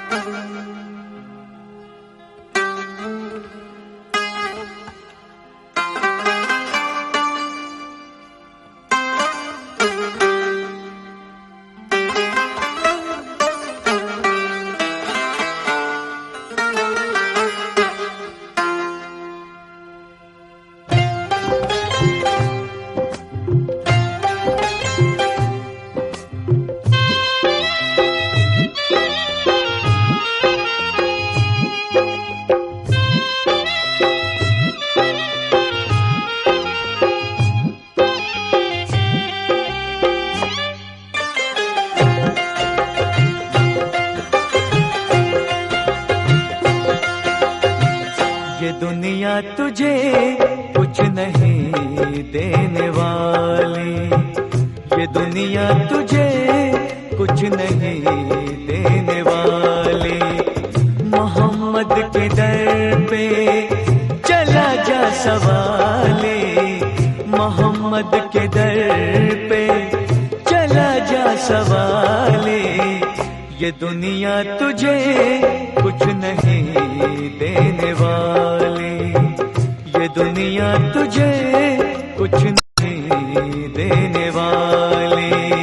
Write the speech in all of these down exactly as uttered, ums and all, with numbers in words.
तुझे कुछ नहीं देने वाली, ये दुनिया तुझे कुछ नहीं देने वाली। मोहम्मद के दर पे चला जा सवाले, मोहम्मद के दर पे चला जा सवाले। ये दुनिया तुझे कुछ नहीं देने वाली, ये दुनिया तुझे कुछ नहीं देने वाली।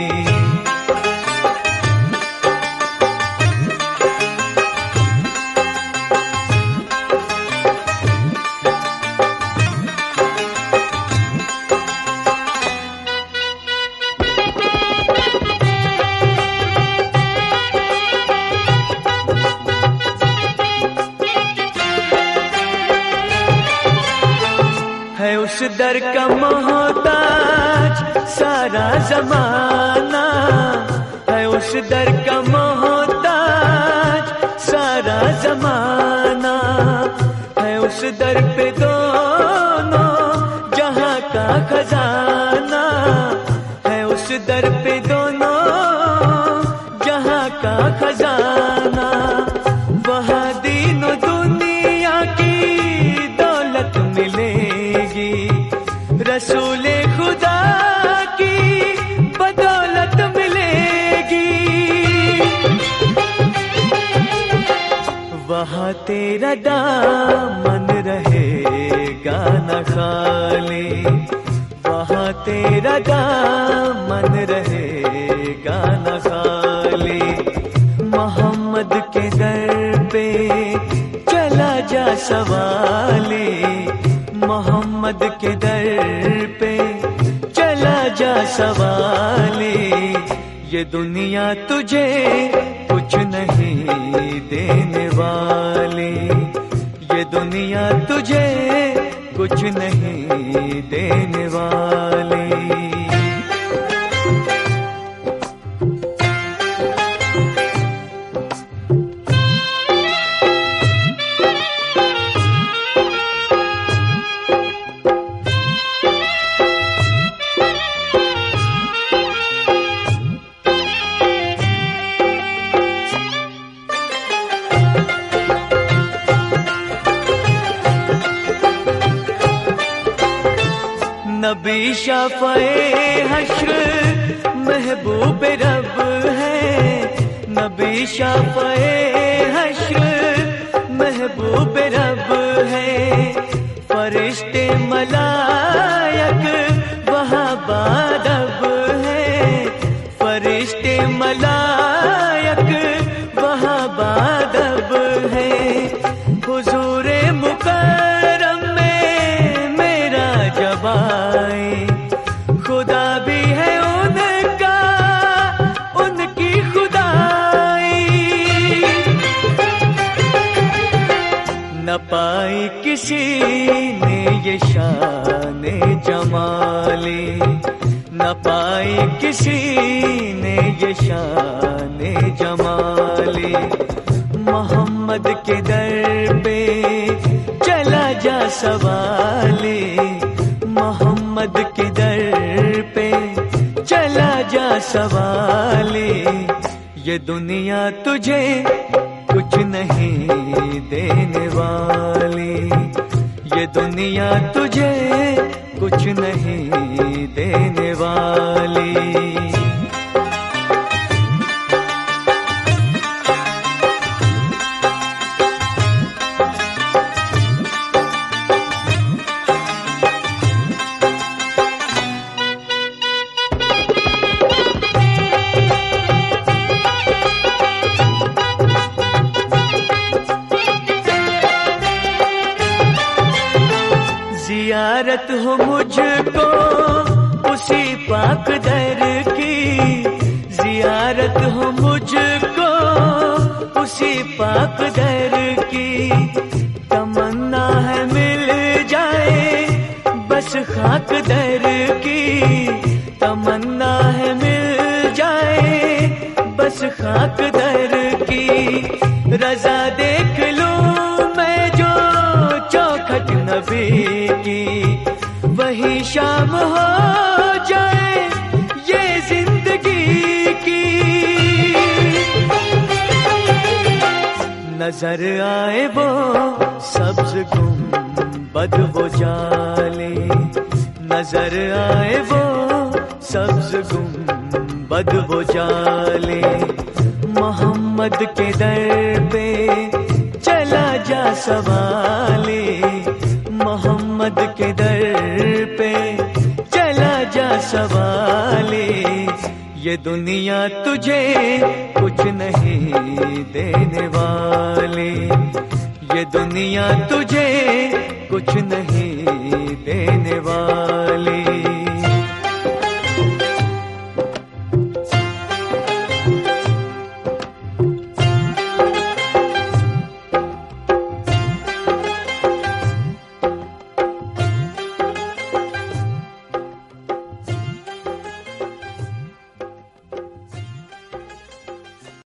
है उस दर का मोहताज सारा जमाना, है उस दर का मोहताज सारा जमाना। है उस दर पे दोनों जहां का खजाना, है उस दर पे दोनों जहां का खजाना। वहाँ दीनों दुनिया की दौलत मिलेगी, रसूले खुदा की बदौलत मिलेगी। वहाँ तेरा दामन रहेगा न खाली, वहाँ तेरा दामन रहेगा न खाली। मोहम्मद के दर पे चला जा सवाले, मोहम्मद के दर पे चला जा सवाले। ये दुनिया तुझे कुछ नहीं देने वाली, ये दुनिया तुझे कुछ नहीं देने वाली। नबी शाफ़ए हश्र महबूब रब है, नबी शाफ़ए हश्र महबूब रब है। फरिश्ते मलायक वहाँ बादब है, फरिश्ते मलायक वहाँ बादब है। हुजूरे मुकर्रम में मेरा जबाए, खुदा भी है उनका उनकी खुदाई। न पाई किसी ने ये शाने जमाली, न पाई किसी ने ये शाने जमाली। मोहम्मद के दर पे चला जा सवाले, मोहम्मद के दर पे चला जा सवाले। ये दुनिया तुझे कुछ नहीं देने वाली, ये दुनिया तुझे कुछ नहीं देने वाली। जियारत हो मुझको उसी पाक दर की, जियारत हो मुझको उसी पाक दर की। तमन्ना है मिल जाए बस खाक दर की, तमन्ना है मिल जाए बस खाक दर की। रजा देख लूं मैं जो चौखट नबी की, वही शाम हो जाए ये जिंदगी की। नजर आए वो सब्ज गुंबद वो जाले, नजर आए वो सब्ज गुंबद वो जाले। मोहम्मद के दर पे चला जा सवाले, मोहम्मद के दर पे चला जा सवाले। ये दुनिया तुझे कुछ नहीं देने वाले, ये दुनिया तुझे कुछ नहीं